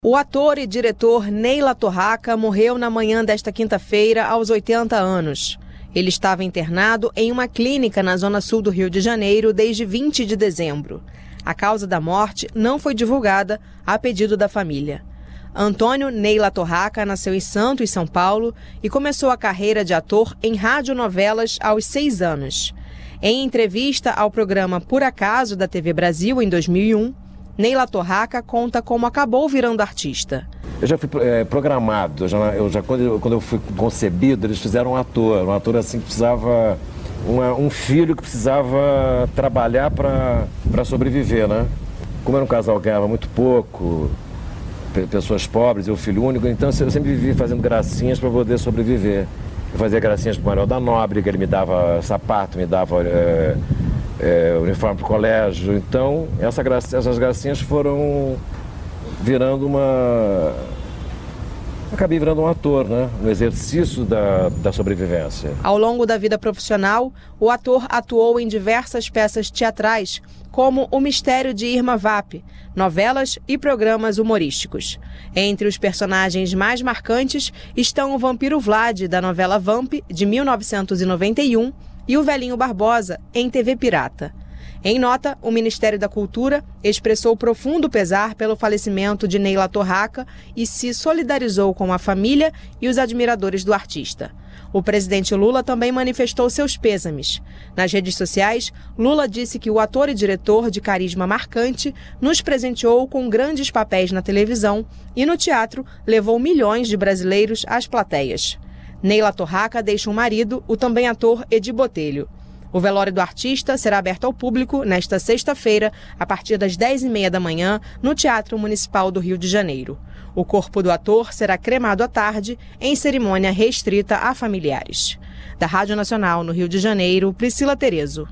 O ator e diretor Neila Torraca morreu na manhã desta quinta-feira aos 80 anos. Ele estava internado em uma clínica na zona sul do Rio de Janeiro desde 20 de dezembro. A causa da morte não foi divulgada a pedido da família. Antônio Neila Torraca nasceu em Santos, São Paulo, e começou a carreira de ator em radionovelas aos 6 anos. Em entrevista ao programa Por Acaso da TV Brasil em 2001, Neila Torraca conta como acabou virando artista. Eu já fui programado, quando eu fui concebido, eles fizeram um ator assim que precisava, um filho que precisava trabalhar para sobreviver, né? Como era um casal que ganhava muito pouco, pessoas pobres, eu filho único, então eu sempre vivi fazendo gracinhas para poder sobreviver. Eu fazia gracinhas para o Manuel da Nóbrega, ele me dava sapato, me dava uniforme para o colégio. Então, essas gracinhas foram virando acabei virando um ator, né? No exercício da sobrevivência. Ao longo da vida profissional, o ator atuou em diversas peças teatrais, como O Mistério de Irma Vap, novelas e programas humorísticos. Entre os personagens mais marcantes estão o Vampiro Vlad, da novela Vamp, de 1991, e o Velhinho Barbosa, em TV Pirata. Em nota, o Ministério da Cultura expressou profundo pesar pelo falecimento de Neila Torraca e se solidarizou com a família e os admiradores do artista. O presidente Lula também manifestou seus pêsames. Nas redes sociais, Lula disse que o ator e diretor de carisma marcante nos presenteou com grandes papéis na televisão e no teatro levou milhões de brasileiros às plateias. Neila Torraca deixa um marido, o também ator Edi Botelho. O velório do artista será aberto ao público nesta sexta-feira, a partir das 10h30 da manhã, no Teatro Municipal do Rio de Janeiro. O corpo do ator será cremado à tarde, em cerimônia restrita a familiares. Da Rádio Nacional, no Rio de Janeiro, Priscila Terezo.